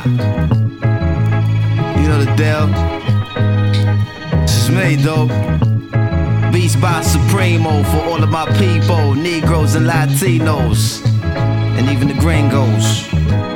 You know the deal. This is me, though. Beats by Supremo for all of my people, Negroes and Latinos, and even the gringos.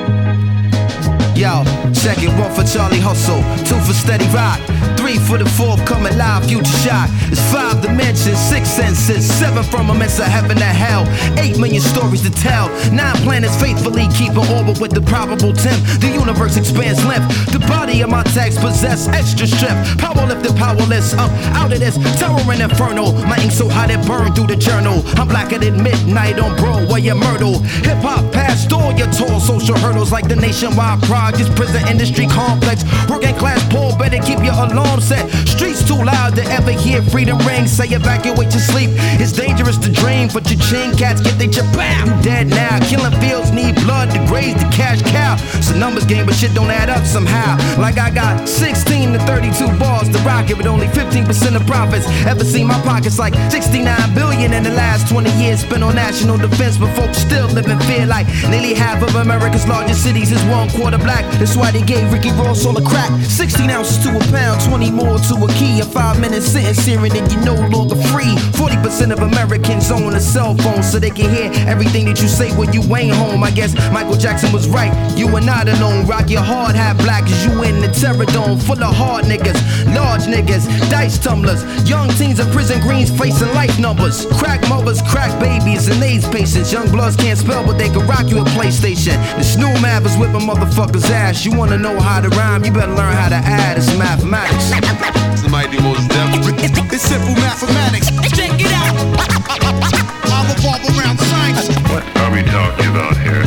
Yo, check it, 1 for Charlie Hustle, 2 for Steady Rock, 3 for the forthcoming live future shock. It's 5 dimensions, 6 senses, 7 firmaments of heaven to hell, 8 million stories to tell, 9 planets faithfully keep in orbit with the probable temp. The universe expands length, the body of my text possess extra strength. Power lifted, powerless, up out of this terror and inferno. My ink so hot it burned through the journal. I'm blacker than midnight on Broadway and Myrtle. Hip hop past all your tall social hurdles like the nationwide projects, prison industry complex. Working class poor, better keep your alarm set. Streets too loud to ever hear freedom ring. Say evacuate your sleep. It's dangerous to dream, but your chin cats get they bam. You dead now. Killing fields need blood to graze the cash cow. It's a numbers game, but shit don't add up somehow. Like I got 16 to 32 bars to rock it, but only 15% of profits. Ever seen my pockets like 69 billion in the last 20 years spent on national defense, but folks still live in fear like nearly half of America's largest cities is 1/4 black. That's why they gave Ricky Ross all the crack. 16 ounces to a pound, 20 more to a key. A 5-minute sentence hearing and you're no longer free. 40% of Americans own a cell phone so they can hear everything that you say when you ain't home. I guess Michael Jackson was right, you are not alone. Rock your hard hat black as you in the terror dome. Full of hard niggas, large niggas, dice tumblers. Young teens of prison greens facing life numbers. Crack mothers, crack babies, and AIDS patients. Young bloods can't spell but they can rock you a PlayStation. This new math is whipping motherfuckers ass. You wanna know how to rhyme, you better learn how to add. It's mathematics. Somebody most deaf. It's simple mathematics. Check it out. I'll revolve around science. What are we talking about here?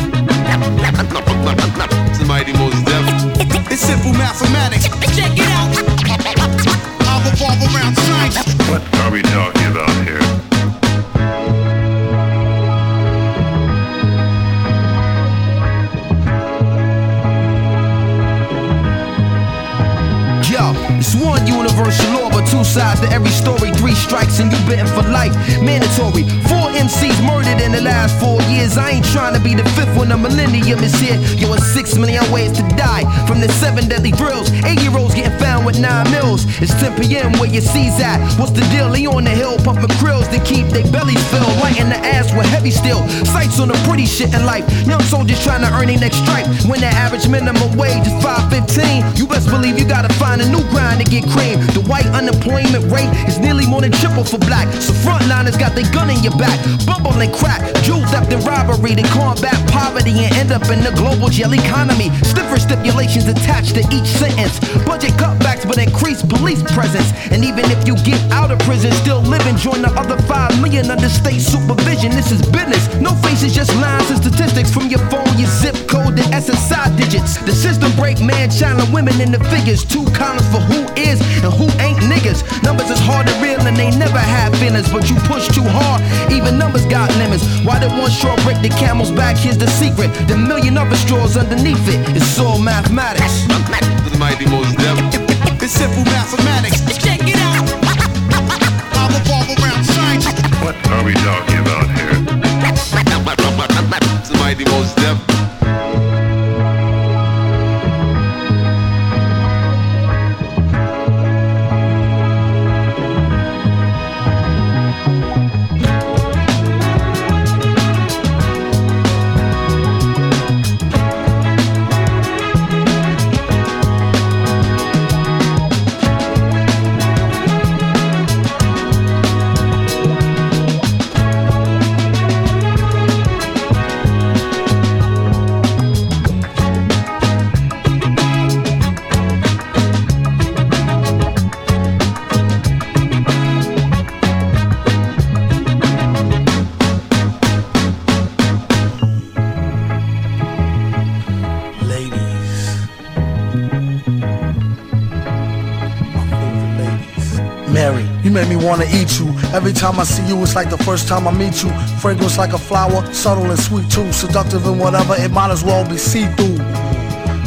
Somebody most deaf. It's simple mathematics. Check it out. I'll revolve around science. What are we talking about here? It's one universal law, but 2 sides to every story. 3 strikes and you bitten for life. Mandatory. 4 MCs murdered in the last 4 years. I ain't trying to be the 5th when the millennium is here. Yo, it's 6 million ways to die from the 7 deadly thrills. 8-year-olds getting found with 9 mils. It's 10 p.m. where your C's at. What's the deal? They on the hill pumping krills to keep their bellies filled. Lighting the ass with heavy steel. Sights on the pretty shit in life. Young soldiers trying to earn their next stripe. When the average minimum wage is $5.15, you best believe you gotta find a new grind to get cream. The white unemployment rate is nearly more than triple for black. So frontliners got their gun in your back. Bubble and crack, jewel theft and robbery to combat poverty and end up in the global jail economy. Stiffer stipulations attached to each sentence. Budget cutbacks but increased police presence. And even if you get out of prison, still living, join the other 5 million under state supervision. This is business. No faces, just lines and statistics from your phone, your zip code, the SSI digits. The system break man, child, and women in the figures. 2 columns for who is and who ain't niggas. Numbers is hard to real and they never have feelings, but you push too hard, even numbers got limits. Why did one straw break the camel's back? Here's the secret, the million other straws underneath it. It's all mathematics. Somebody most deaf. It's simple mathematics. Check it out. I'll revolve around science. What are we talking about here? Somebody most deaf. Mary, you make me wanna eat you. Every time I see you, it's like the first time I meet you. Fragrance like a flower, subtle and sweet too. Seductive and whatever, it might as well be see-through.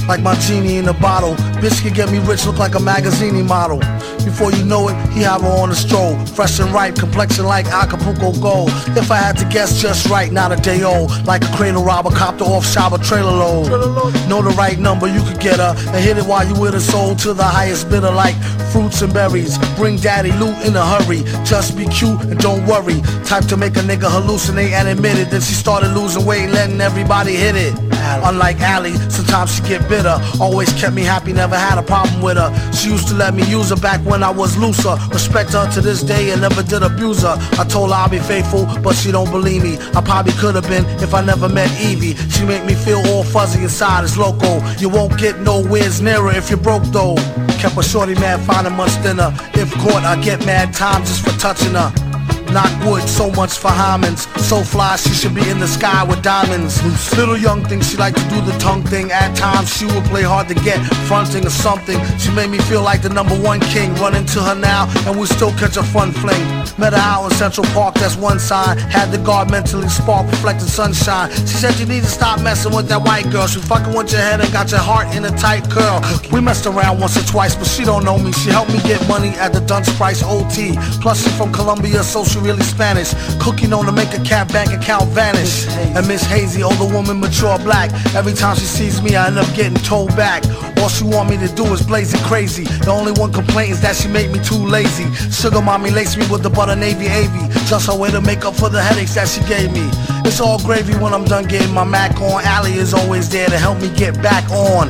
like my genie in a bottle. Bitch can get me rich, look like a magazine model. Before you know it, he have her on a stroll. Fresh and ripe, complexion like Acapulco Gold. If I had to guess just right, not a day old. Like a cradle robber, copter off shopper, trailer load. Know the right number, you could get her and hit it while you with her soul to the highest bidder like fruits and berries. Bring daddy loot in a hurry. Just be cute and don't worry. Type to make a nigga hallucinate and admit it. Then she started losing weight, letting everybody hit it. Unlike Allie, sometimes she get bitter. Always kept me happy, never had a problem with her. She used to let me use her back when I was looser. Respect her to this day and never did abuse her. I told her I'll be faithful, but she don't believe me. I probably could have been if I never met Evie. She make me feel all fuzzy inside, it's loco. You won't get nowhere's nearer if you're broke though. Kept a shorty mad, finding much thinner. If caught, I get mad time just for touching her. Knock wood, so much for Hymens. So fly, she should be in the sky with diamonds. Little young thing, she like to do the tongue thing. At times, she would play hard to get, fronting or something. She made me feel like the #1 king. Run into her now, and we still catch a fun fling. Met her out in Central Park, that's one sign. Had the guard mentally spark, reflecting sunshine. She said you need to stop messing with that white girl. She fucking with your head and got your heart in a tight curl. We messed around once or twice, but she don't know me. She helped me get money at the Dunce Price OT. Plus she from Colombia, so she really Spanish. Cookie known to make a cat bank account vanish. And Miss Hazy, older woman, mature black. Every time she sees me, I end up getting told back. All she want me to do is blaze it crazy. The only one complaint is that she make me too lazy. Sugar mommy laced me with the butter navy avy. Just her way to make up for the headaches that she gave me. It's all gravy when I'm done getting my Mac on. Allie is always there to help me get back on.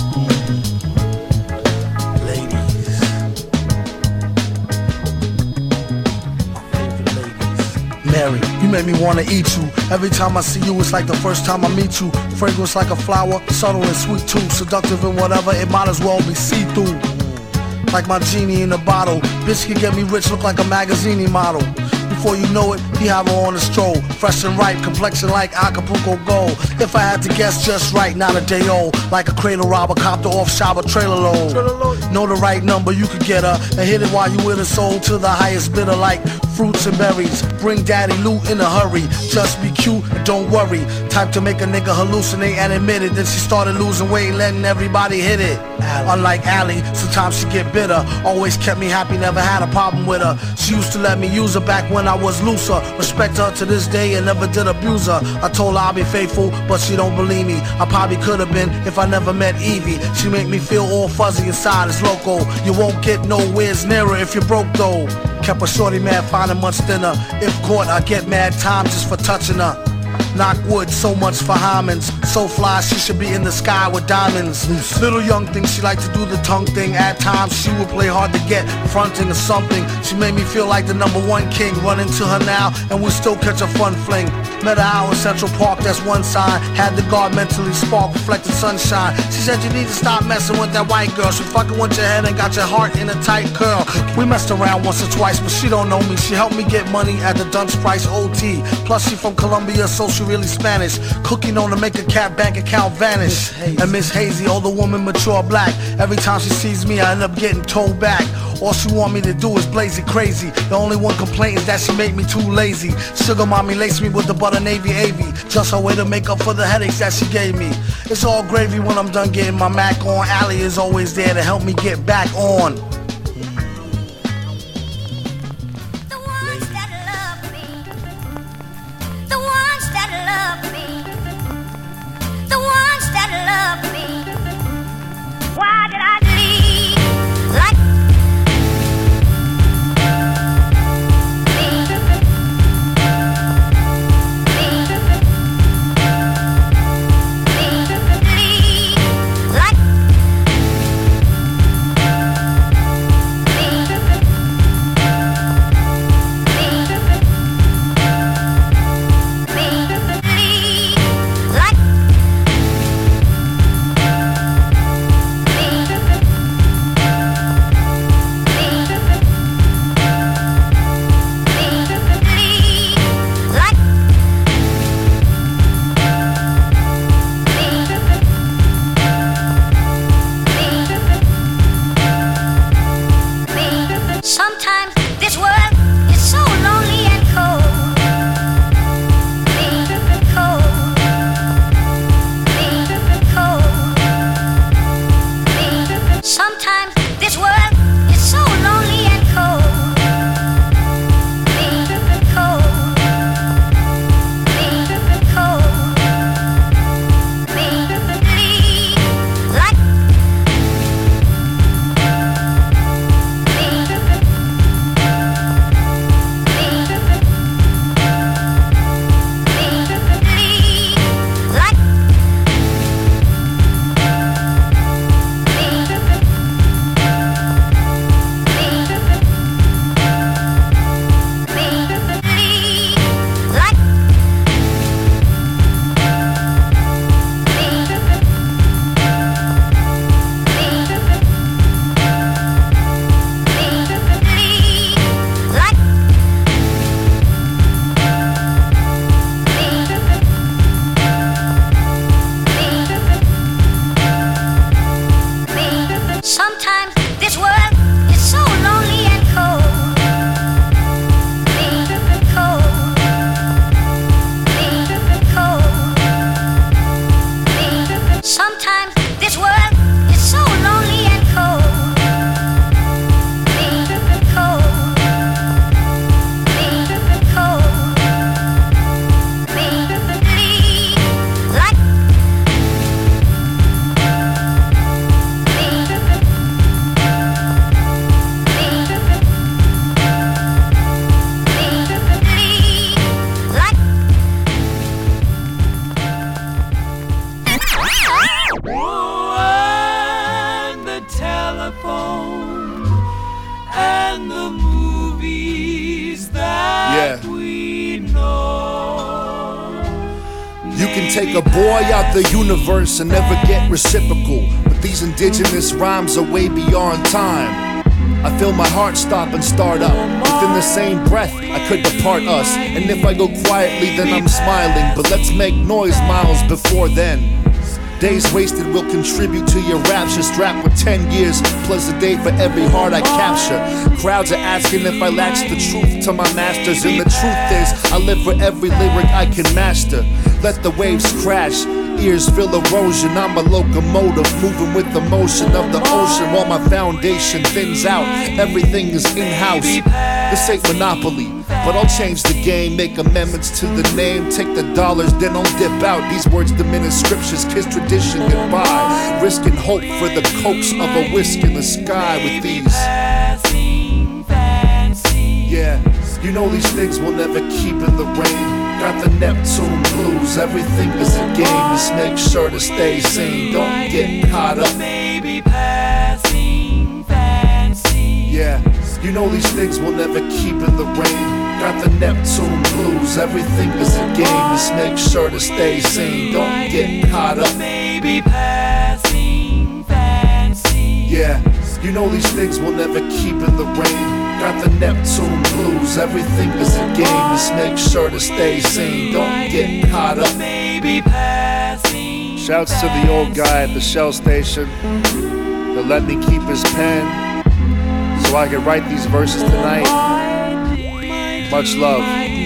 Mary, you make me wanna eat you. Every time I see you, it's like the first time I meet you. Fragrance like a flower, subtle and sweet too. Seductive and whatever, it might as well be see-through. Like my genie in a bottle. Bitch can get me rich, look like a magazine model. Before you know it, he have her on a stroll. Fresh and ripe, complexion like Acapulco Gold. If I had to guess just right, not a day old. Like a cradle robber, copter off shopper, trailer load. Know the right number, you could get her and hit it while you with her soul to the highest bidder like fruits and berries. Bring daddy loot in a hurry. Just be cute and don't worry. Type to make a nigga hallucinate and admit it. Then she started losing weight, letting everybody hit it. Unlike Allie, sometimes she get bitter. Always kept me happy, never had a problem with her. She used to let me use her back when I was looser. Respect her to this day and never did abuse her. I told her I'll be faithful, but she don't believe me. I probably could have been if I never met Evie. She make me feel all fuzzy inside, it's loco. You won't get nowhere's nearer if you're broke though. Kept a shorty mad, finding much thinner. If caught, I get mad time just for touching her. Knock wood, so much for Hymens. So fly, she should be in the sky with diamonds. Little young thing, she like to do the tongue thing. At times, she would play hard to get, fronting or something. She made me feel like the #1 king. Run into her now, and we still catch a fun fling. Met her out in Central Park, that's one sign. Had the guard mentally spark, reflecting sunshine. She said you need to stop messing with that white girl. She fucking with your head and got your heart in a tight curl. We messed around once or twice, but she don't know me. She helped me get money at the Dunce Price OT. Plus she from Colombia, so she really Spanish. Cookie known to make a cat bank account vanish. And Miss Hazy, older woman, mature black. Every time she sees me, I end up getting told back. All she want me to do is blaze it crazy. The only one complaint is that she make me too lazy. Sugar mommy laced me with the butter navy avy. Just her way to make up for the headaches that she gave me. It's all gravy when I'm done getting my Mac on. Allie is always there to help me get back on. And the telephone and the movies that we know. You can take a boy out the universe and never get reciprocal, but these indigenous rhymes are way beyond time. I feel my heart stop and start up. Within the same breath, I could depart us. And if I go quietly, then I'm smiling. But let's make noise miles before then. Days wasted will contribute to your rapture. Strapped with 10 years, plus a day for every heart I capture. Crowds are asking if I latch the truth to my masters. And the truth is, I live for every lyric I can master. Let the waves crash, ears feel erosion. I'm a locomotive moving with the motion of the ocean. While my foundation thins out, everything is in-house. This ain't Monopoly, but I'll change the game. Make amendments to the name, take the dollars, then I'll dip out. These words diminish scriptures, kiss tradition goodbye. Risking hope for the coax of a whisk in the sky with these. Yeah, you know these things will never keep in the rain. Got the Neptune blues, everything is a game. Just make sure to stay sane, don't get caught up. Yeah, you know these things will never keep in the rain. Got the Neptune blues, everything is a game. Just make sure to stay sane, don't get caught up. Yeah, you know these things will never keep in the rain. Got the Neptune blues, everything is a game. Just make sure to stay sane, don't get caught up. Shouts to the old guy at the Shell station that let me keep his pen so I could write these verses tonight. Much love.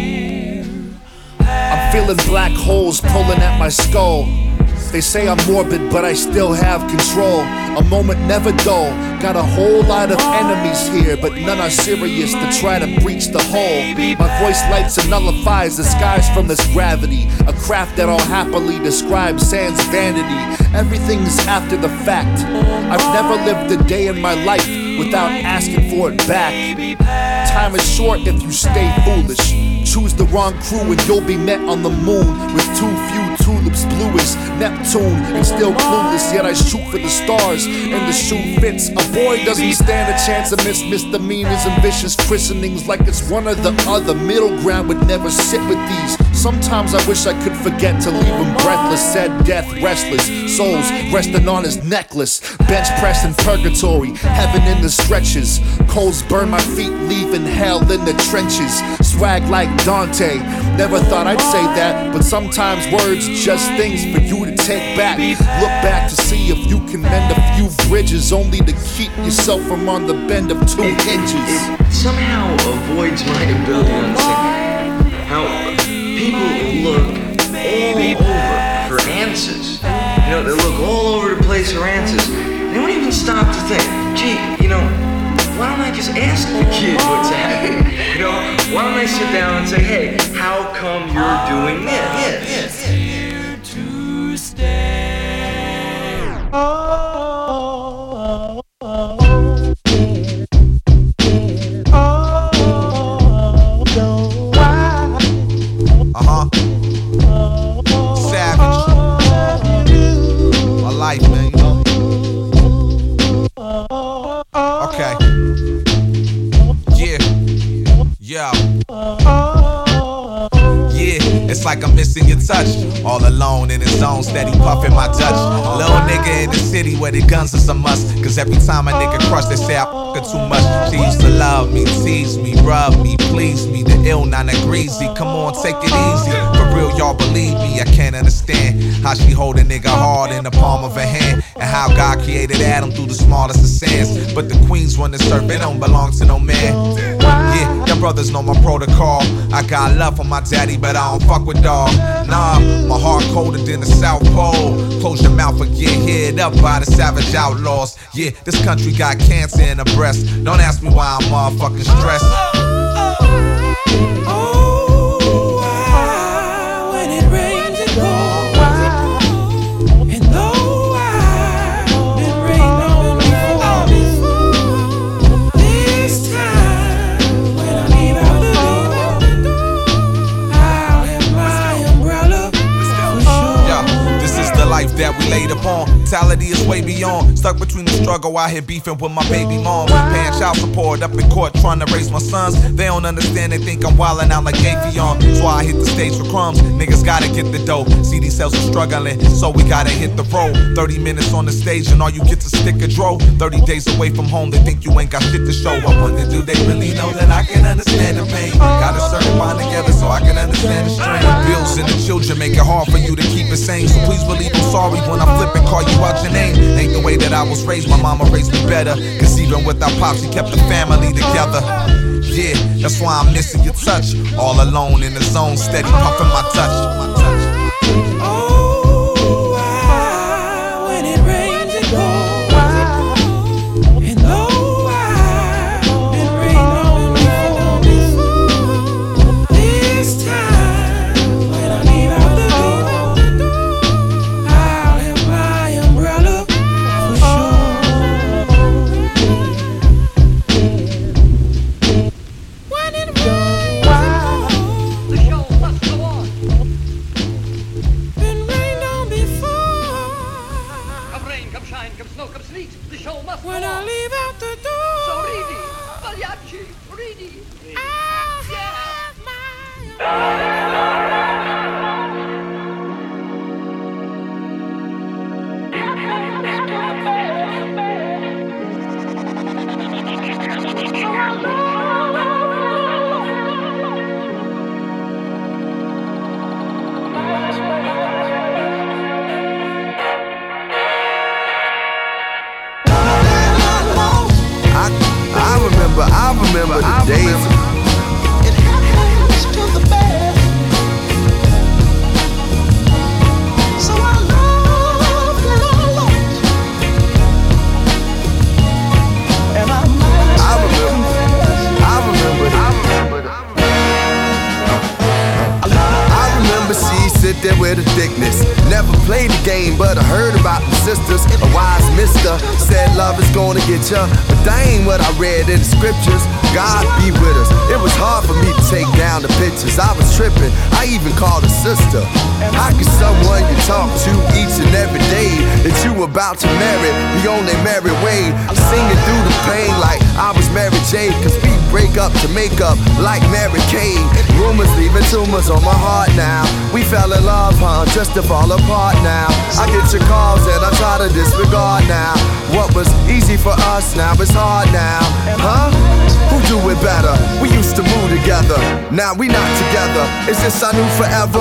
I'm feeling black holes pulling at my skull. They say I'm morbid, but I still have control. A moment never dull. Got a whole lot of enemies here, but none are serious to try to breach the hole. My voice lights and nullifies the skies from this gravity. A craft that I'll happily describe sans vanity. Everything's after the fact. I've never lived a day in my life without asking for it back. Time is short if you stay foolish. Choose the wrong crew and you'll be met on the moon with too few tulips, blue as Neptune and still clueless. Yet I shoot for the stars and the shoe fits. A boy doesn't stand a chance amidst misdemeanors and vicious christenings. Like it's one or the other, middle ground would never sit with these. Sometimes I wish I could forget to leave him breathless. Said death, restless souls resting on his necklace. Bench press in purgatory, heaven in the stretches. Coals burn my feet, leaving hell in the trenches. Swag like Dante, never thought I'd say that, but sometimes words just things for you to take back. Look back to see if you can mend a few bridges, only to keep yourself from on the bend of two hinges. It somehow avoids my ability to understand how people look all over for answers. You know, they look all over the place for answers. They don't even stop to think, gee, you know, why don't I just ask the kid what's happening? You know, why don't I sit down and say, hey, how come you're doing this? Here to stay. Savage. My life, man, you know. Okay. Yeah. Yeah, it's like I'm missing your touch. All alone in his zone, steady puffing my Dutch. Little nigga in the city where the guns is a must. Cause every time a nigga crush, they say I fuck her too much. She used to love me, tease me, rub me, please me. The ill 9 degrees, come on, take it easy. For real, y'all believe me, I can't understand how she hold a nigga hard in the palm of her hand. And how God created Adam through the smallest of sands. But the queens run the surf, it don't belong to no man. Yeah, your brothers know my protocol. I got love for my daddy, but I don't fuck with dog. Nah, my heart colder than the South Pole. Close your mouth or get hit up by the savage outlaws. Yeah, this country got cancer in the breast. Don't ask me why I'm motherfucking stressed. When it rains, it pours. And though I've been rained on before, this time when I leave out the door, I'll have my umbrella for sure. Yeah, this is the life that we laid upon. Mentality is way beyond. Stuck between the struggle, out here beefing with my baby mom. Paying child support up in court, trying to raise my sons. They don't understand, they think I'm wildin' out like Avion. So I hit the stage for crumbs. Niggas gotta get the dough. CD sales are struggling, so we gotta hit the road. 30 minutes on the stage and all you get's a stick of dro. 30 days away from home, they think you ain't got shit to show. I wonder, do they really know that I can understand the pain? Got a certain bond together so I can understand the strain. Bills and the children make it hard for you to keep it sane. So please believe I'm sorry when I flip and call you out your name. Ain't the way that I was raised, my mama raised me better. Cause even without pops, she kept the family together. Yeah, that's why I'm missing your touch. All alone in the zone, steady puffing my touch. Oh, why, when it rains it pours. And though I've been rained on before, this time when I leave out the door, I'll have my umbrella for sure. When it rains The show must go on. been rained on before. Come rain, come shine, come snow, come sleet. The show must go When I on. leave out the door, So ridi, pagliacci, ridi. I'll have my I remember the days. It happens to the best. So I love it all lost. And I remember she sit there with a thickness. Never played the game, but I heard about the sisters. A wise mister said love is gonna get ya, but that ain't what I read in the scriptures. God be with us. It was hard for me to take down the pictures. I was tripping. I even called a sister. How can someone you talk to each and every day that you about to marry be on their merry way? I'm singing through the pain like I was Mary J. Cause we break up to make up like Mary Kay. Rumors leaving tumors on my heart now. We fell in love, huh? Just to fall apart now. I get your calls and I try to disregard now. What was easy for us now is hard now, huh? Who do it better? We used to move together. Now we not together. It's just I knew forever.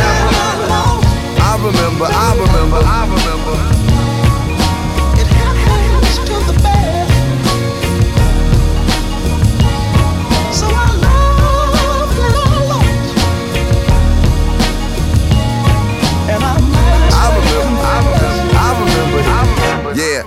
I remember. It happens to the best. So I love it all lost. And I remember. Yeah.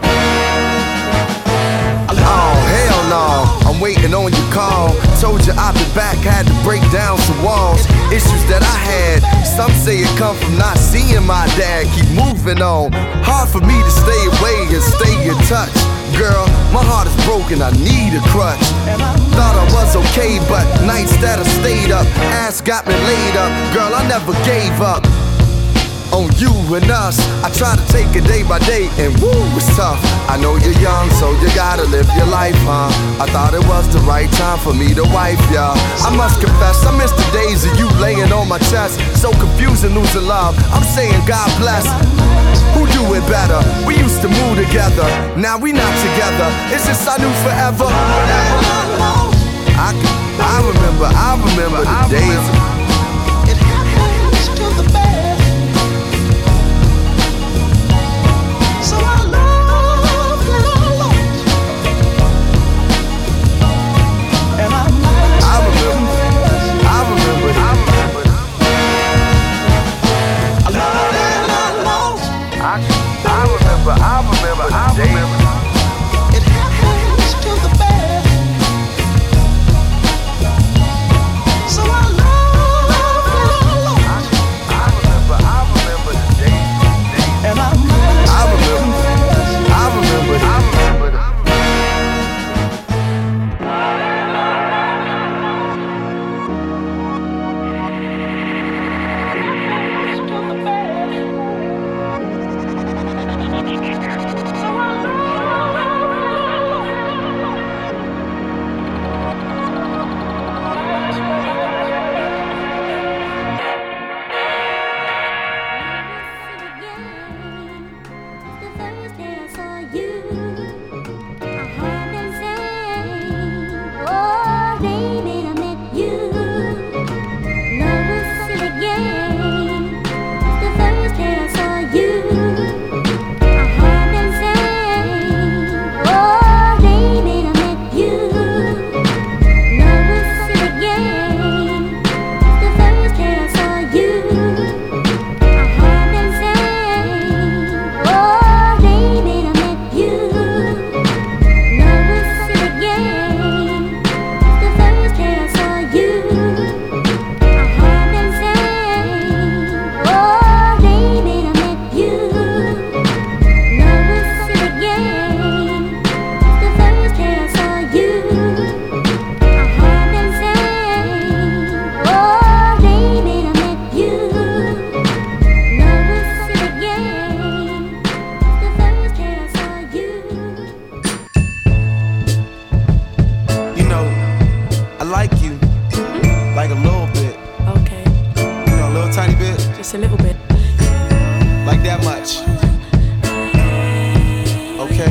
Oh, hell no. I'm waiting on your call. Told you I'd be back, had to break down some walls. Issues that I had, some say it come from not seeing my dad. Keep moving on. Hard for me to stay away and stay in touch. Girl, my heart is broken, I need a crutch. Thought I was okay, but nights that I stayed up, ass got me laid up. Girl, I never gave up on you and us. I try to take it day by day, and woo, it's tough. I know you're young, so you gotta live your life, huh? I thought it was the right time for me to wife ya. I must confess, I miss the days of you laying on my chest. So confused and losing love, I'm saying God bless. Who do it better? We used to move together, now we not together. It's just I knew forever. I remember the days. it happens to the best. So I love it all lost. And I remember. I remember. it happens to the best. So I love it all lost. I remember the days. And I remember. to the best. Just a little bit. Like that much. Okay.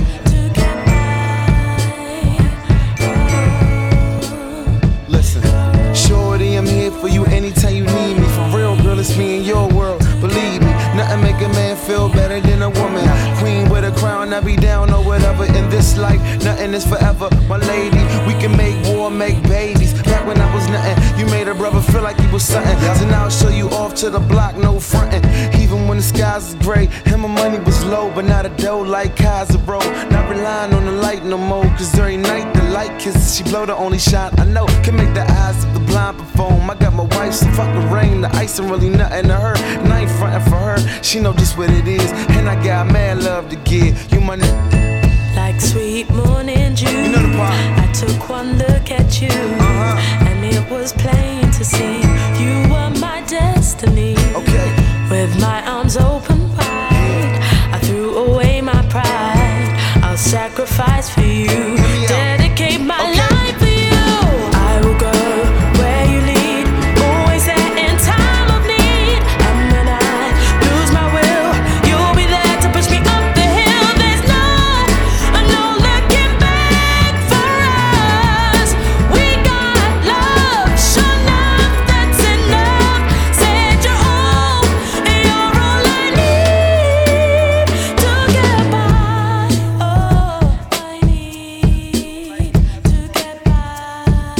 Listen, shorty, I'm here for you anytime you need me. For real, girl, it's me in your world. Believe me, nothing make a man feel better than a woman. Queen with a crown, I be down or whatever. In this life, nothing is forever. My lady, we can make war, make babies. Back when I was nothing, you made a brother feel like he was something. So now I'll show you off to the block, no frontin'. Even when the skies was gray, and my money was low, but not a dough like Kaiser, bro. Not relying on the light no more, cause every night the light kisses, she blow the only shot I know. Can make the eyes of the blind perform. I got my wife, so fuck the rain, the ice ain't really nothing to her. And I ain't frontin' for her, she know just what it is. And I got mad love to give, you my like sweet morning dew. You know the part. I took one look at you, and it was plain to see you were my destiny. Okay. With my arms open wide, I threw away my pride. I'll sacrifice for you, dedicate my life for you. I will go where you lead, always there in time of need. And when I lose my will, you'll be there to push me up the hill. There's no looking back for us. We got love, sure enough, that's enough. Said you're all I need to get by. Oh, I need to get by.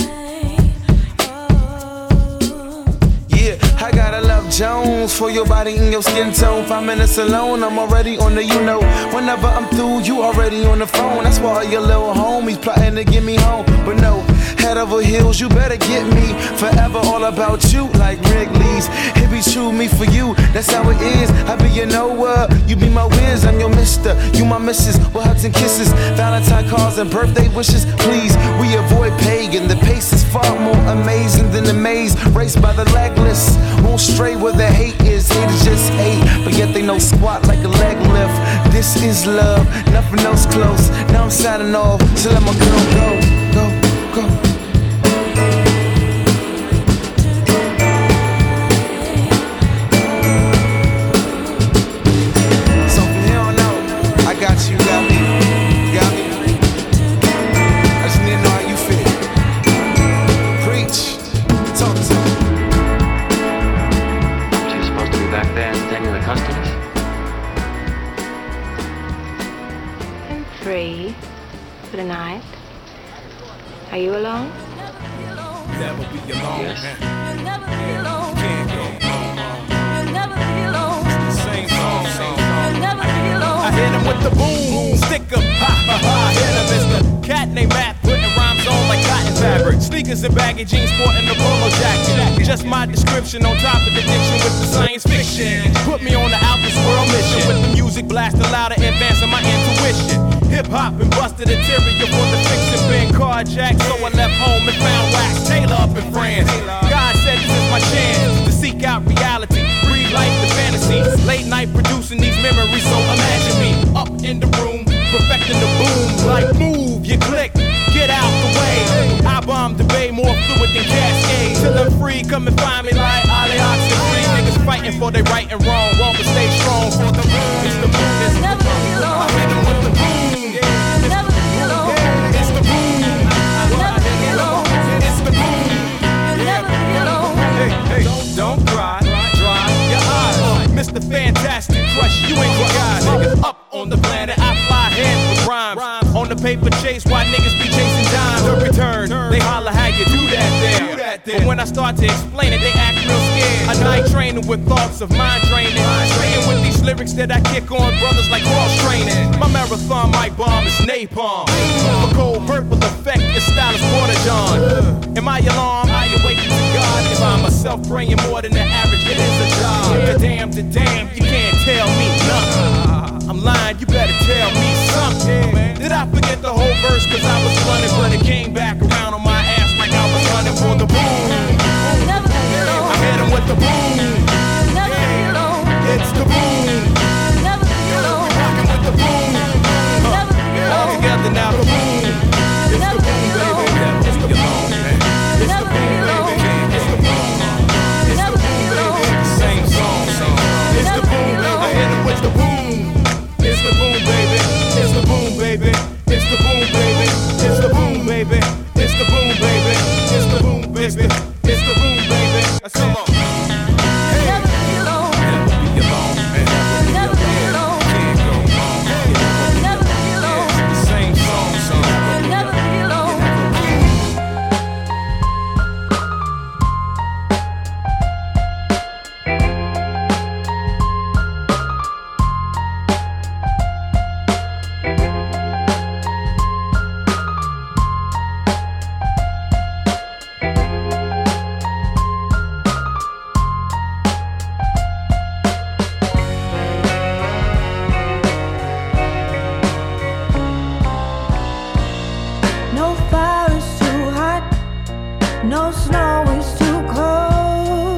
Oh. Yeah, I gotta love Jones for your body and your skin tone. 5 minutes alone, I'm already on the you know. Whenever I'm through, you already on the phone. That's why all your little homies plotting to get me home. But no, head over heels, you better get me. Forever all about you, like Wrigley's. It be true, me for you, that's how it is. I be your Noah, you be my whiz, I'm your mister. You my missus, with hugs and kisses. Valentine cards and birthday wishes, please. We avoid pagan, the pace is far more amazing than the maze. Raced by the legless, won't stray where the hate is. Haters just hate, but yet they know squat like a leg lift. This is love, nothing else close. Now I'm signing off, so let my girl go, go, go. So from here on out, I got you, got me, got me. I just need to know how you feel. Preach, talk to me. You're supposed to be back there attending the customs? I'm free for the night. Are you alone? Never be alone. Yes. Never be alone. Can't go Never be alone. same song. Never be alone. I hit him with the boom, stick 'em, ha ha ha. Hit him, it's the cat named Matt, putting rhymes on like cotton fabric. Sneakers and baggy jeans, sporting the polo jacket. Just my description on top of the diction with the science fiction. Put me on the outer world mission with the music blasting louder, advancing my intuition. Hip hop and busted interior for the fiction. Been carjacked, so I left home and found Wax Taylor up in France. God said this is my chance to seek out reality. Breathe life to fantasy. Late night producing these memories, so imagine me up in the room, perfecting the boom. Like move, you click, get out the way. I bomb the bay, more fluid than Cascade. Till I'm free, come and find me like Ali Oxen. Three niggas fighting for their right and wrong. Wrong but stay strong for the boom. It's the boom, it's the boom. I hit them with the boom. It's the boom. It's the boom. It's the boom. Hey, don't cry, dry your eyes. Mr. Fantastic, crush, you ain't your guy. Niggas up on the planet, I fly head with rhymes. On the paper chase, why niggas be chasing dimes? The return, they holler how you do that there. But when I start to explain it, they act real scared. A night training with thoughts of mind draining. Straying with these lyrics that I kick on brothers like cross training. My marathon mic bomb is napalm. A cold purple effect, your style is water John. Am I alarmed? I awaken to God. If I'm myself praying more than the average, it is a job. The damn, you can't tell me nothing. I'm lying, you better tell me something. Did I forget the whole verse cause I was running, but it came back around on my ass like I was running for the boom. I hit him with the boom. It's the boom. Rockin' with the boom. All together now the boom. It's the boom, baby. It's the boom. It's the boom, baby. It's the boom. It's the boom, baby. Same song. It's the boom, baby. I hit him with the boom. It's the boom, baby. It's the boom, baby. It's the boom, baby. It's the boom, baby. It's the boom, baby. It's the boom, baby. It's the boom, baby. Come on. Never be alone. Never be alone. Never be alone. Can't go wrong. Never be alone. The same song. Never be alone. No fire is too hot, no snow is too cold.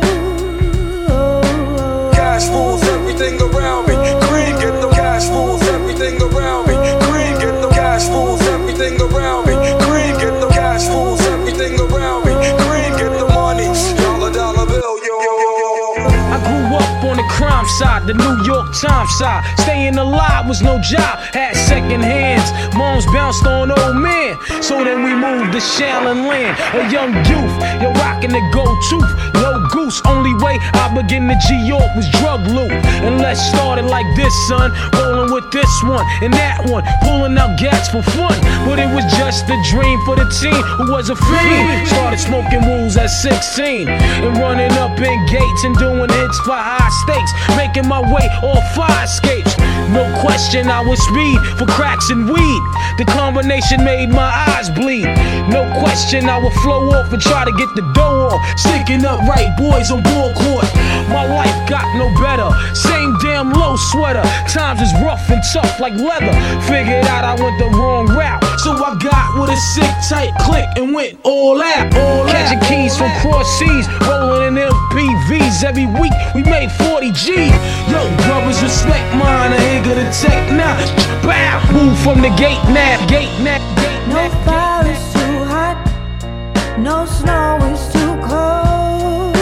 Cash rules everything around me. Greed get the cash rules everything around me. Greed get the cash rules everything around me. Greed get the cash rules everything around me. Greed get the money. Dollar bill, yo. I grew up on the crime side, the New York Times side. Staying alive was no job, had second hands. Moms bounced on old men, so then we moved to Shaolin Land. A young youth, you're rocking the gold tooth, low goose. Only way I begin to G-York was drug loot. And let's start it like this, son. Rolling with this one and that one, pulling out gats for fun. But it was just a dream for the teen who was a fiend. Started smoking wools at 16 and running up in gates and doing hits for high stakes, making my way off fire escapes. No question I was speed for cracks and weed. The combination made my eyes bleed. No question I would flow off and try to get the dough off, sticking up right boys on ball court. My life got no better, same damn low sweater. Times is rough and tough like leather. Figured out I went the wrong route, so I got with a sick tight click and went all out. Catching keys from cross seas, rolling in MPVs. Every week we made 40 G's. Yo, brothers respect mine, I ain't gonna take now. Bow, move from the gate now, gate now. No fire is too hot, no snow is too cold.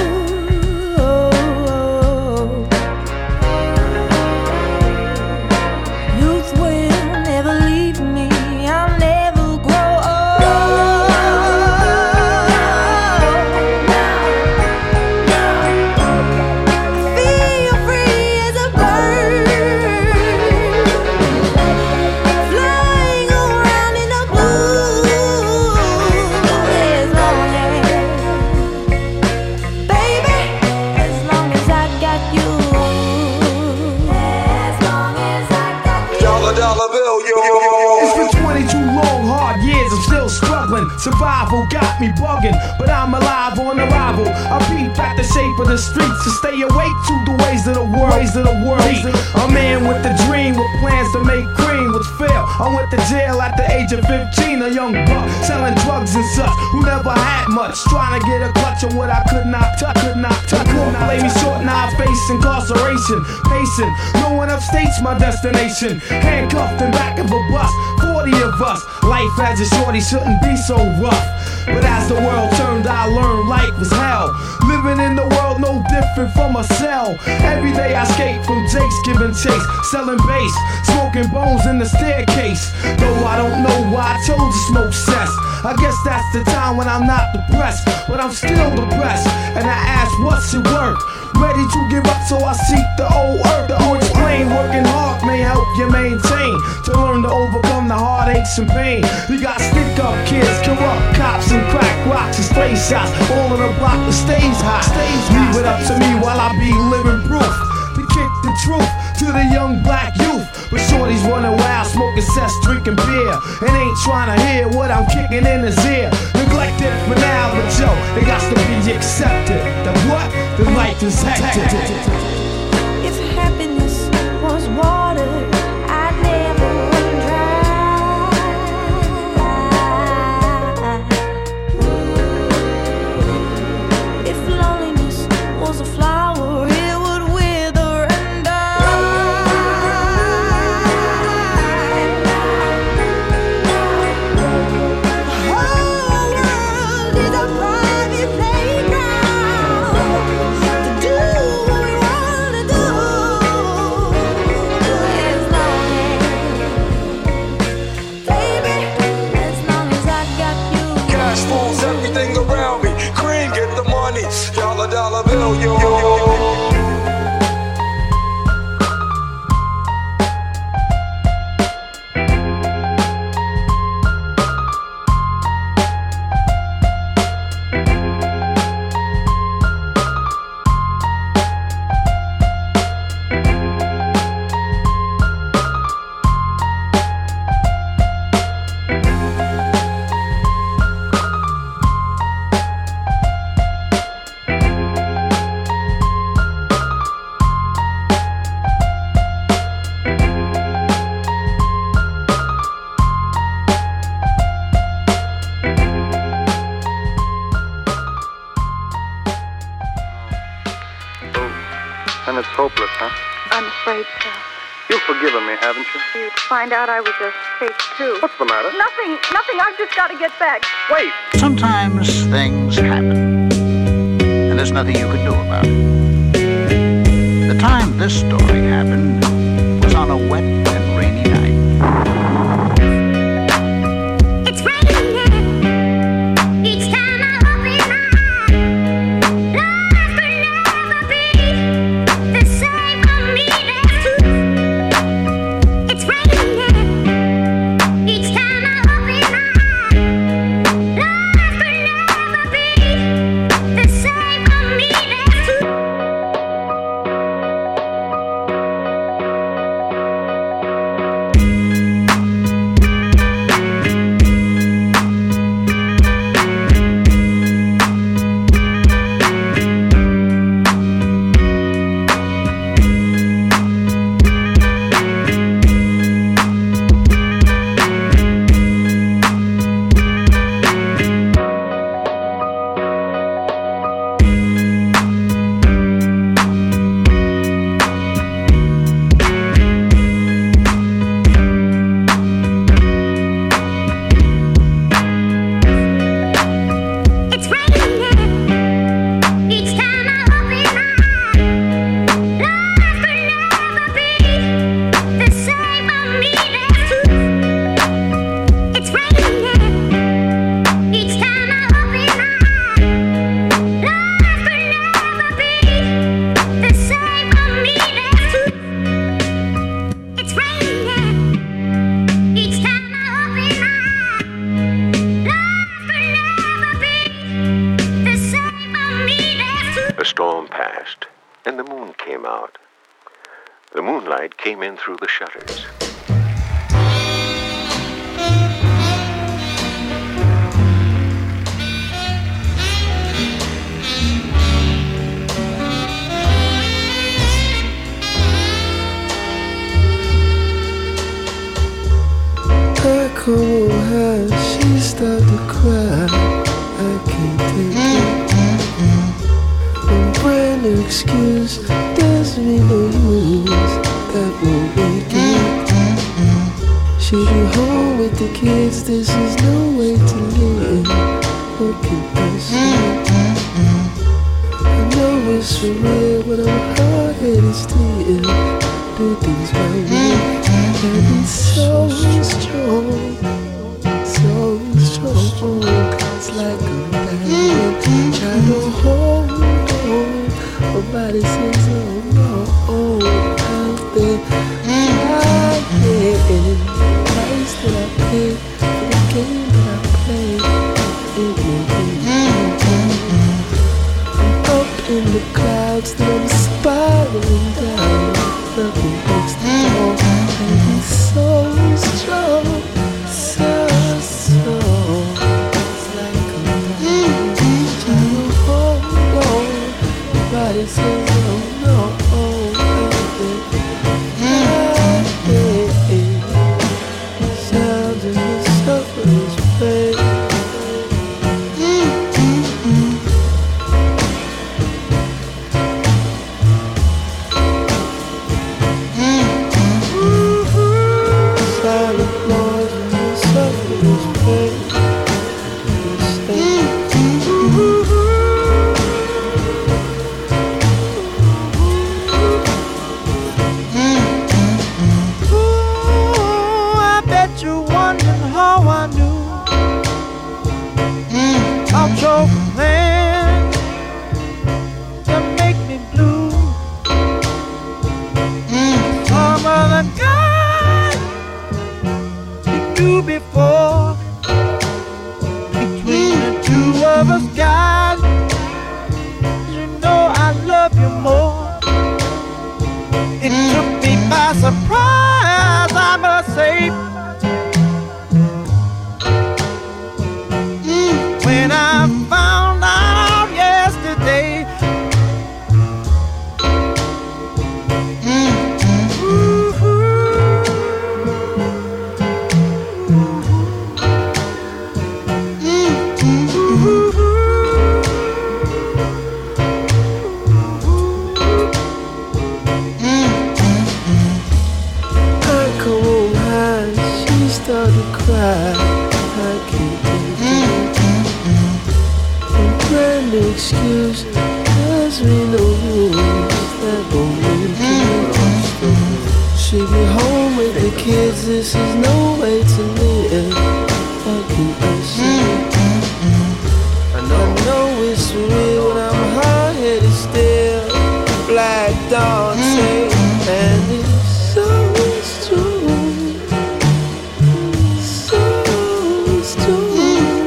Youth will never leave me, I'll never grow old. I feel free as a bird, flying around in the blue. As long as, baby, as long as I got you. As long as I got you. Dollar bill, yo. It's been 22 long, hard years, I'm still struggling. Survival got me bugging, but I'm alive on arrival. I peep at the shape of the streets to stay awake to the ways of the world. A man with a dream with plans to make cream was fail. I went to jail at the age of 15, a young buck selling drugs and such, who never had much, trying to get a clutch on what I could not touch. Court play me short, now I face incarceration. Pacing, no one upstates my destination. Handcuffed in back of a bus, 40 of us. Life as a shorty shouldn't be so rough. But as the world turned, I learned life was hell. Living in the world no different from a cell. Every day I skate from Jake's giving chase, selling bass, smoking bones in the staircase. Though I don't know why I chose to smoke cess. I guess that's the time when I'm not depressed, but I'm still depressed. And I ask, what's it worth? Ready to give up, so I seek the old earth. To explain, working hard may help you maintain, to learn to overcome the heartaches and pain. We got stick-up kids, corrupt cops, and crack rocks and stray shots. All in the block that stays hot. Leave it up to me while I be living proof to kick the truth to the young black youth. But shorty's running wild, smoking cess, drinking beer, and ain't trying to hear what I'm kicking in his ear. Neglected for now, but yo, it got to be accepted. That what? The life is hectic. If happiness was water, I'd never run dry. If loneliness was a flower, it would wither and die. The whole world is a private playground to do what we wanna do. As long as, baby, as long as I got you. Cash rules everything around me. Green, get the money. Dollar bill, yo. And it's hopeless, huh? I'm afraid so. You've forgiven me, haven't you? You'd find out I was a fake too. What's the matter? Nothing. I've just got to get back. Wait! Sometimes things happen, and there's nothing you can do about it. The time this story happened was on a wet and rainy night. It's raining each time I open my eyes. Life could never be the same for me. That's true. It's raining each time I open my eyes. Life could never be the same for me. That's true. The moonlight came in through the shutters. come on high, she start to cry. I can't take it. A brand new excuse doesn't mean no use. That won't make it. She be home with the kids, this is no way to live. What can I say? I know it's for real, but I'm hard-headed still. Do things my way, and it's so strong, so strong. It's like a diamond, try to hold on. My body says, oh no, out there, flying. Price that I paid for the game that I played, it won't be. I'm up in the clouds, then I'm spiraling down. Nothing breaks the fall, and it's so strong, so strong. It's like a diamond, try to hold on. Your body says, oh no, out there. Sounds in the sufferer's pain. Silent noise in the sufferer's pain. I bet you're wondering how I knew about your plan to make me blue. Some other guy you knew before. Between the two of us, guys, you know I love you more. It took me by surprise, I must say, when I found out yesterday. I come home high, she started to cry. I can't take it. A brand new excuse does me no use. That won't make it. She be home with the kids, this is no way to live. What can I say? I know it's for real, but I'm hard-headed still. Black dog say, and it's so strong, so strong,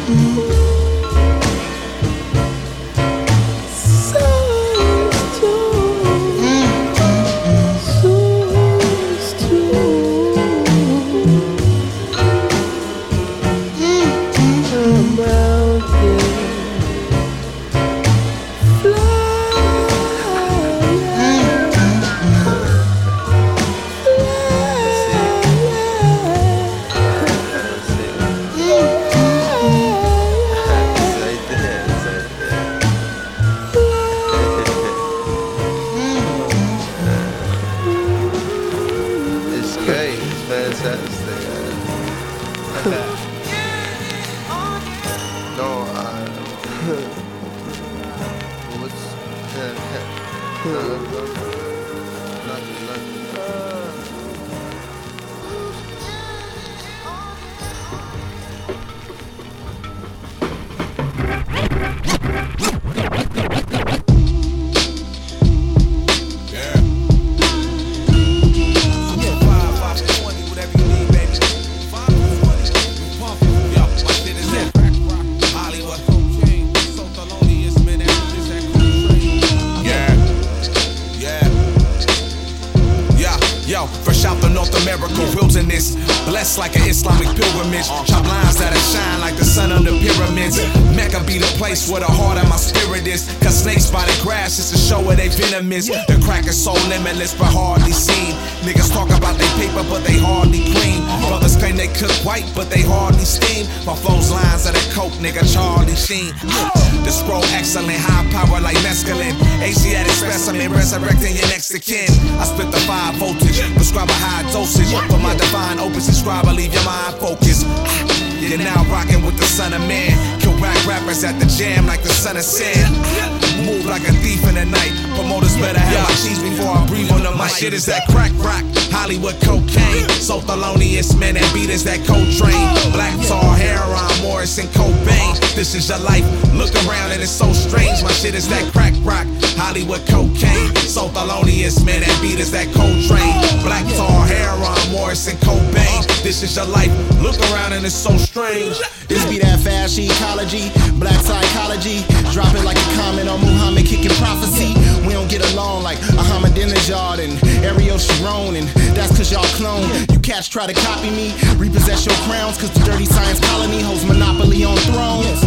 so I'm out It's great, it's fantastic. No, fresh out the North America wilderness, blessed like an Islamic pilgrimage. Chop lines that'll shine like the sun on the pyramids. Mecca be the place where the heart of my spirit is. Cause snakes by the grass is to show where they venomous. The crack is so limitless but hardly seen. Niggas talk about they paper but they hardly clean. Brothers claim they cook white, but they hardly steam. My flow's lines of that coke, nigga, Charlie Sheen. The scroll excellent, high power like mescaline. Asiatic specimen, resurrecting your next of kin. I split the 5 voltage, prescribe a high dosage. For my divine opus, subscribe, I leave your mind focused. You're now rocking with the son of man. Kill whack rappers at the jam like the son of Sam. Move like a thief in the night. Promoters better have my cheese before I breathe on them. My shit is that crack rock, Hollywood cocaine. So Thelonious men and beat is that Coltrane. Black tar, heroin, Morrison, Cobain. This is your life, look around and it's so strange. My shit is that crack rock, Hollywood cocaine. So Thelonious men and beat is that Coltrane. Black tar, heroin, Morrison, Cobain. This is your life, look around and it's so strange. This be that fashy ecology, black psychology. Drop it like a comment on Muhammad kicking prophecy. We don't get along like Ahmadinejad and Ariel Sharon, and that's cause y'all clone. You cats try to copy me, repossess your crowns, cause the dirty science colony holds monopoly on thrones.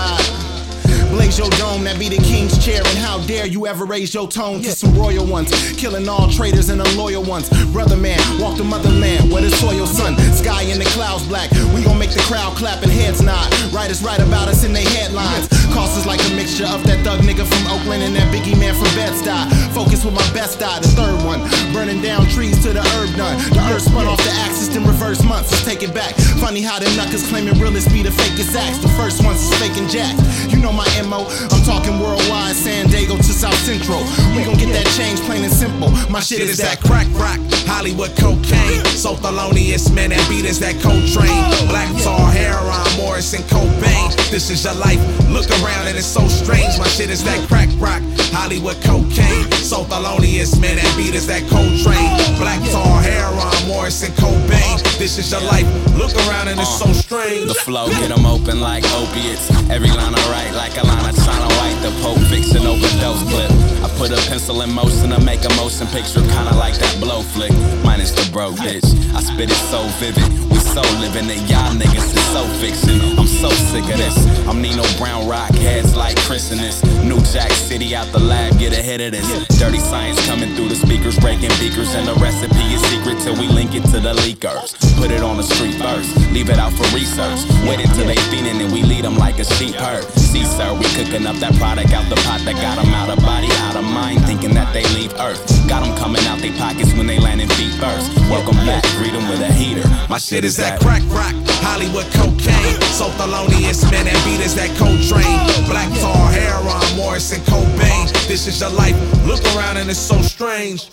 Blaze your dome, that be the king's chair, and how dare you ever raise your tone to some royal ones, killing all traitors and unloyal ones. Brother man, walk the motherland, where the soil sun, sky in the clouds black. We gon' make the crowd clap and heads nod. Writers write about us in they headlines. Cost us like a mixture of that thug nigga from Oakland and that Biggie man from Bed-Stuy. Focus with my best eye, the third one, burning down trees to the herb done. The earth spun off the axis in reverse months, let's take it back. Funny how them knuckers claiming realest be the fakest acts. The first ones is faking jacks. You know my MO, I'm talking worldwide, San Diego to South Central. We gon' get that change plain and simple. My shit is that crack rock, Hollywood cocaine. So Thelonious men and beat is that Coltrane. Black tar, heroin, Morrison, Cobain. This is your life, look around and it's so strange. My shit is that crack rock, Hollywood cocaine. So Thelonious men and beat is that Coltrane. Black tar, heroin, Morrison, Cobain. This is your life, look around and it's so strange. The flow get them open like opiates. Every line I write like a line of China White. The Pope fix an overdose clip. I put a pencil in motion to make a motion picture, kinda like that blow flick. Minus the broke bitch. I spit it so vivid. We so living that y'all niggas is so fiction. I'm so sick of this. I'm Nino Brown, rock heads like Chris in this. New Jack City out the lab, get ahead of this. Dirty science coming through the speakers, breaking beakers, and the recipe is secret till we link it to the leakers. Put it on the street first, leave it out for research. Wait until they feeding and we lead them like a sheep herd. See sir, we cooking up that product out the pot that got them out of body, out of mind, thinking that they leave earth. Got them coming out they pockets when they landing feet first. Welcome back, greet them with a heater. My shit is that crack rock, Hollywood cocaine. So Thelonious men and beat is that Coltrane. Black tar, heroin, Morrison, Cobain. This is your life, look around and it's so strange.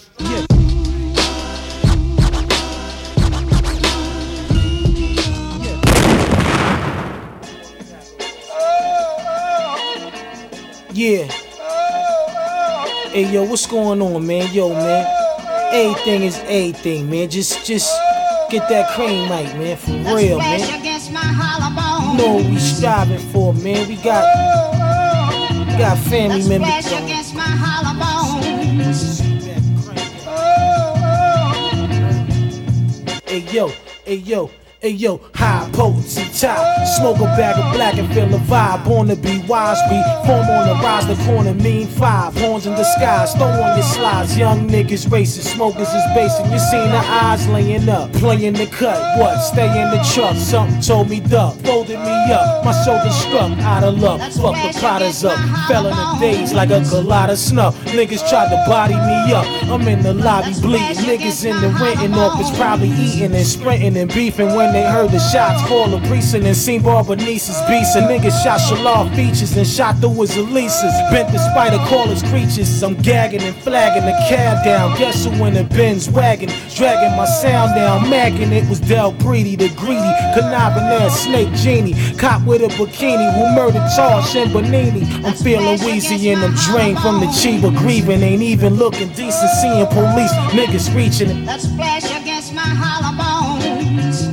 Yeah. Hey yo, what's going on, man? Yo, man. Everything is everything, man. Just get that cream right, man. For real, man. You know what we striving for, man. We got family members on. Hey yo, high potency top. Smoke a bag of black and feel a vibe. Born to be wise, be form on the rise. The corner mean 5 horns in the skies. Throw on your slides. Young niggas racing, smokers is basing. You seen the eyes laying up, playing the cut. What? Stay in the truck. Something told me duck, folded me up. My shoulders struck out of luck. Fuck the Pradas up. Fell in the days like a colada snuff. Niggas tried to body me up. I'm in the lobby bleeding. Niggas in the renting office probably eating and sprinting and beefing when they heard the shots fall a precinct and seen Barbonice's beast. A nigga shot Shalal features and shot through his Elises. Bent the spider callers creatures. I'm gagging and flagging the cab down. Guess who in the Benz wagon? Dragging my sound down, magging. It was Del Breedy, the greedy, conniving ass snake genie. Cop with a bikini who murdered Tosh and Bonini. I'm feeling wheezy and I'm drained from the Chiba grieving. Ain't even looking decent, seeing police niggas reaching it. Let's splash against my hollow bones.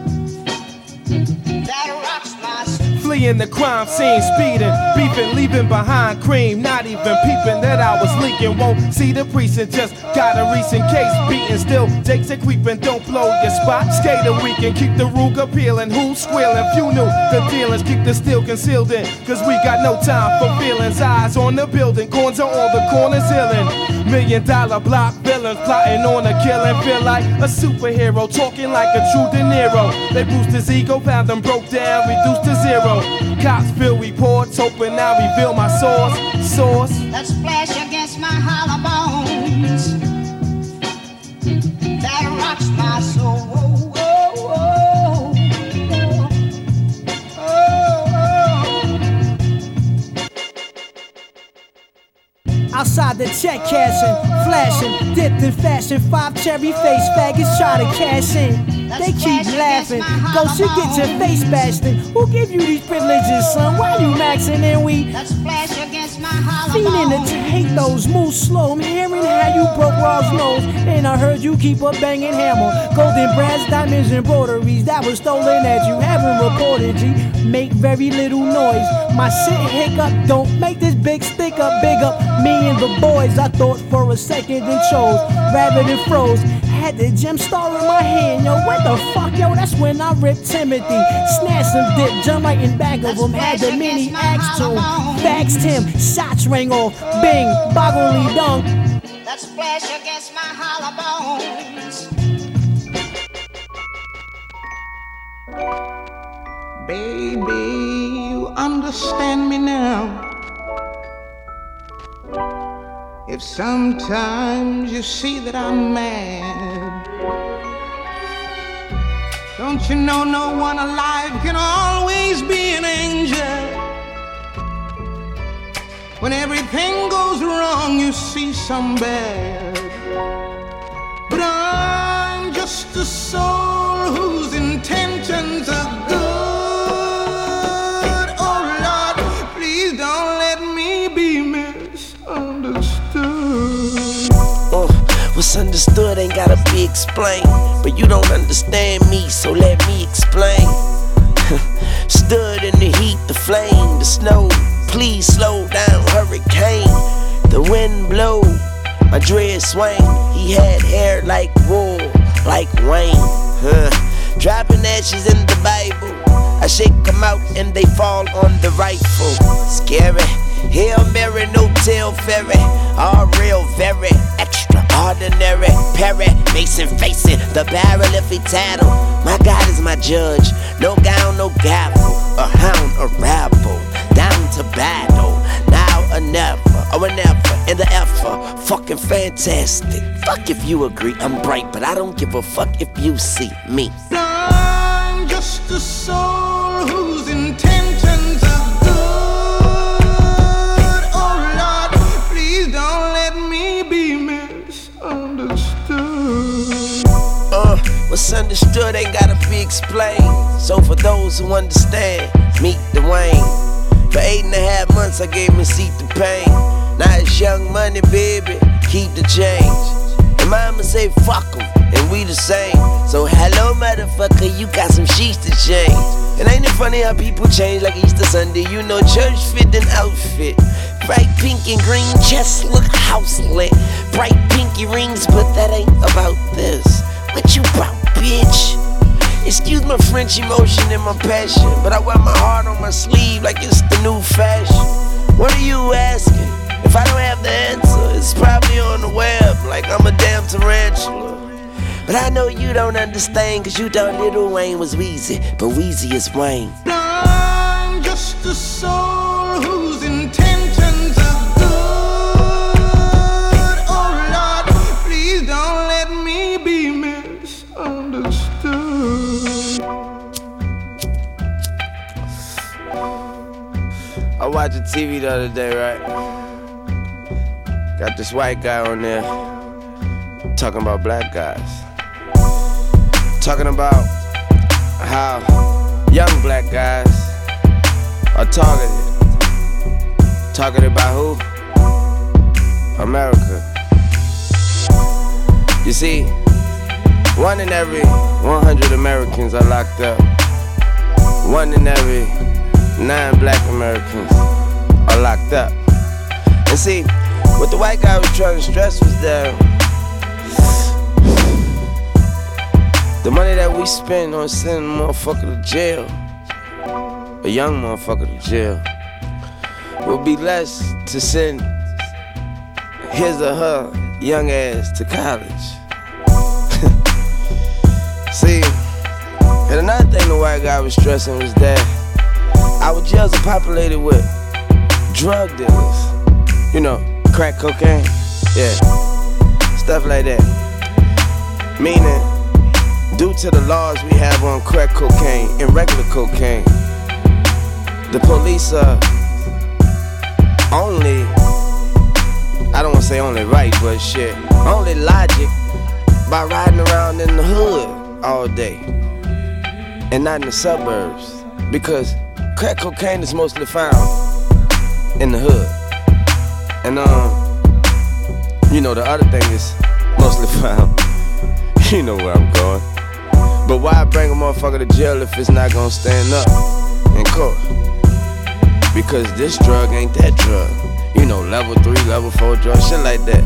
Fleeing the crime scene, speeding, beefing, leaving behind cream. Not even peeping that I was leaking. Won't see the precinct, just got a recent case beating. Still, jakes are creeping, don't blow your spot. Skate a weekend, keep the Ruger peeling. Who's squealing? Few knew the dealings, keep the steel concealed in. Cause we got no time for feelings. Eyes on the building, corns are all the corners healing. $1 million block villains plotting on a killing. Feel like a superhero, talking like a true De Niro. They boost his ego, found him broke down, reduced to zero. Cops fill reports, hoping I reveal my source. That splash against my hollow bones, that rocks my soul. Outside the check cashing, flashing, dipped in fashion. 5 cherry face faggots try to cash in. They keep laughing. Ghost, you get your face bashed in. Who give you these privileges, son? Why you maxing and we feeding the potatoes? Move slow. I'm hearing how you broke Rob's nose, and I heard you keep a banging hammer. Golden brass, diamonds, embroideries that was stolen that you haven't reported. G, make very little noise. My shit hiccup. Don't make this big stick up. Big up me and the boys. I thought for a second and chose rabbit and froze. Had the gem star in my hand, yo, what the fuck, yo, that's when I ripped Timothy. Snatched some dip, jump right in back of him, had the mini axe to him. Faxed him, shots rang off, bing, boggly dunk. That splash against my hollow bones. Baby, you understand me now. If sometimes you see that I'm mad, don't you know no one alive can always be an angel? When everything goes wrong, you see some bad. But I'm just a soul whose intentions are good. Oh Lord, please don't let me be misunderstood. What's understood ain't gotta be explained, but you don't understand me, so let me explain. Stood in the heat, the flame, the snow. Please slow down, hurricane. The wind blow, my dread swing. He had hair like wool, like Wayne. Dropping ashes in the Bible. I shake them out and they fall on the rifle. Scary. Hail Mary, no tail ferry. All real, very extraordinary. Perry, Mason facing the barrel if he tattle. My God is my judge. No gown, no gavel. A hound, a rabble. Down to battle. Now or never. Or never. In the effort. Fucking fantastic. Fuck if you agree I'm bright, but I don't give a fuck if you see me. I'm just a soul whose intentions are good. Oh Lord, please don't let me be misunderstood. What's understood ain't gotta be explained. So for those who understand, meet Dwayne. For 8.5 months I gave my seat to pain. Now it's young money, baby, keep the change. And mama say fuck 'em, and we the same. So hello motherfucker, you got some sheets to change. And ain't it funny how people change like Easter Sunday? You know church fit and outfit. Bright pink and green chest look house lit. Bright pinky rings, but that ain't about this. What you about, bitch? Excuse my French emotion and my passion, but I wear my heart on my sleeve like it's the new fashion. What are you asking? If I don't have the answer, it's probably on the web like I'm a damn tarantula. But I know you don't understand, cause you thought Lil Wayne was Weezy, but Weezy is Wayne. I'm just a soul whose intentions are good. Oh Lord, please don't let me be misunderstood. I watched TV the other day, right? Got this white guy on there talking about black guys. Talking about how young black guys are targeted. Targeted by who? America. You see, 1 in every 100 Americans are locked up. 1 in every 9 black Americans are locked up. And see, what the white guy was trying to stress was that the money that we spend on sending a motherfucker to jail, a young motherfucker to jail, will be less to send his or her young ass to college. See, and another thing the white guy was stressing was that our jails are populated with drug dealers. You know, crack cocaine, yeah, stuff like that. Meaning, due to the laws we have on crack cocaine and regular cocaine, the police are only, I don't want to say only right, but shit, only logic by riding around in the hood all day and not in the suburbs, because crack cocaine is mostly found in the hood. And you know, the other thing is mostly found, you know where I'm going. But why bring a motherfucker to jail if it's not gonna stand up in court? Because this drug ain't that drug. You know, level 3, level 4 drug, shit like that.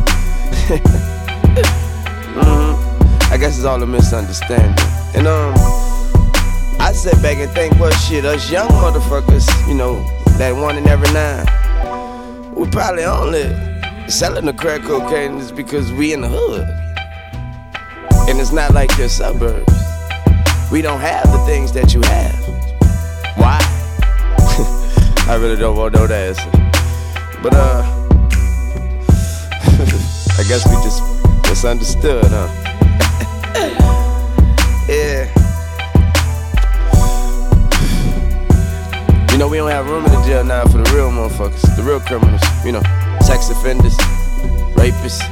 I guess it's all a misunderstanding. And I sit back and think, well shit, us young motherfuckers, you know, that 1 in every 9, we probably only selling the crack cocaine is because we in the hood. And it's not like your suburbs. We don't have the things that you have. Why? I really don't want to know the answer. But I guess we just misunderstood, huh? Yeah. You know, we don't have room in the jail now for the real motherfuckers, the real criminals. You know, sex offenders, rapists,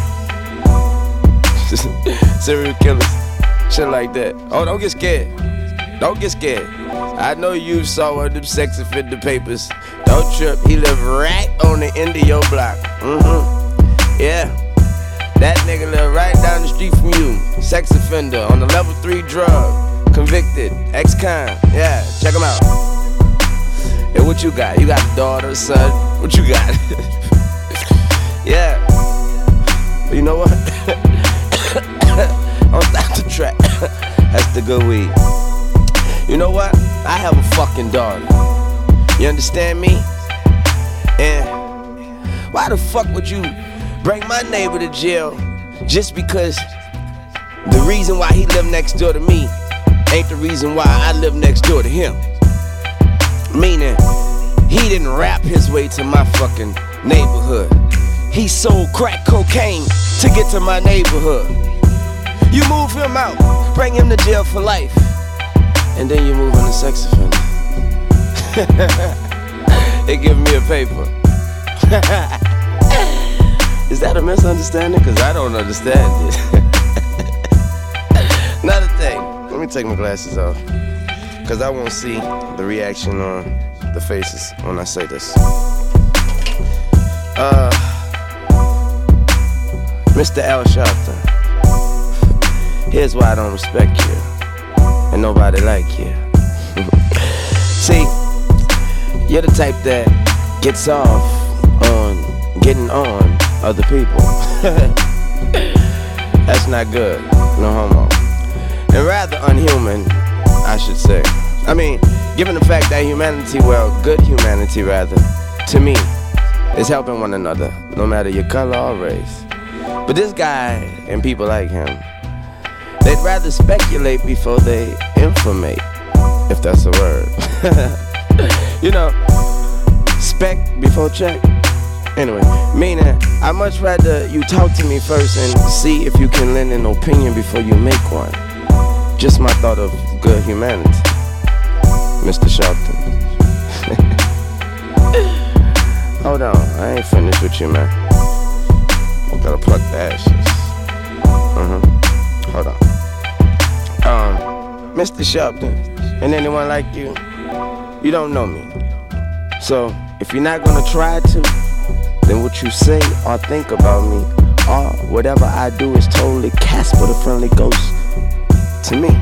serial killers, shit like that. Oh, don't get scared. Don't get scared. I know you saw one of them sex offender papers. Don't trip, he live right on the end of your block. Yeah, that nigga live right down the street from you. Sex offender on the level 3 drug, convicted, ex-con. Yeah, check him out. And what you got? You got a daughter, son? What you got? Yeah. You know what? On stop the track. That's the good weed. You know what? I have a fucking daughter. You understand me? And why the fuck would you bring my neighbor to jail just because the reason why he lived next door to me ain't the reason why I live next door to him? Meaning, he didn't rap his way to my fucking neighborhood. He sold crack cocaine to get to my neighborhood. You move him out, bring him to jail for life, and then you move in a sex offender. They give me a paper. Is that a misunderstanding? Cause I don't understand it. Another thing, let me take my glasses off, cause I won't see the reaction on the faces when I say this. Mr. Al Sharpton, here's why I don't respect you, and nobody like you. See, you're the type that gets off on getting on other people. That's not good, no homo. And rather unhuman, I should say. I mean, given the fact that humanity, well, good humanity rather, to me, is helping one another, no matter your color or race. But this guy and people like him, they'd rather speculate before they informate, if that's a word. You know, spec before check. Anyway, meaning, I'd much rather you talk to me first and see if you can lend an opinion before you make one. Just my thought of good humanity, Mr. Sharpton. Hold on, I ain't finished with you, man. I gotta pluck the ashes. Hold on. Mr. Sharpton, and anyone like you, you don't know me. So, if you're not gonna try to, then what you say or think about me, or whatever I do is totally Casper the Friendly Ghost to me.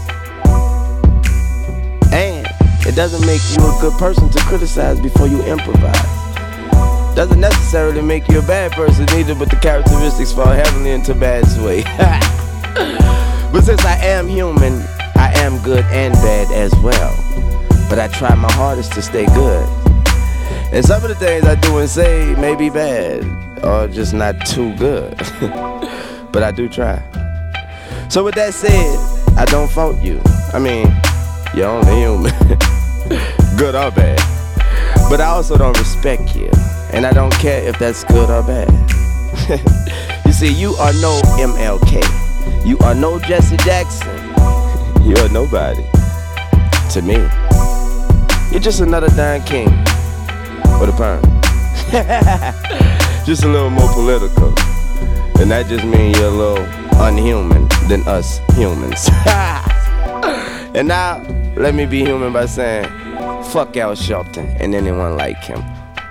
And it doesn't make you a good person to criticize before you improvise. Doesn't necessarily make you a bad person either, but the characteristics fall heavily into Bad's way. But since I am human, I am good and bad as well. But I try my hardest to stay good. And some of the things I do and say may be bad. or just not too good. But I do try. So with that said, I don't fault you. I mean, you're only human, good or bad. But I also don't respect you, and I don't care if that's good or bad. You see, you are no MLK. You are no Jesse Jackson. You are nobody. To me, you're just another Don King with a perm. Just a little more political. And that just means you're a little unhuman than us humans. And now, let me be human by saying, fuck Al Shelton and anyone like him.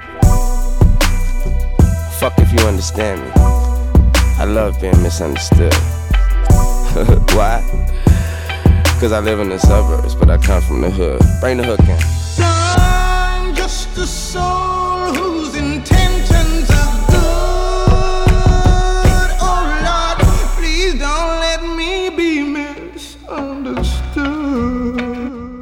Fuck if you understand me. I love being misunderstood. Why? Cause I live in the suburbs, but I come from the hood. Bring the hook in. I'm just a soul whose intentions are good. Oh Lord, please don't let me be misunderstood.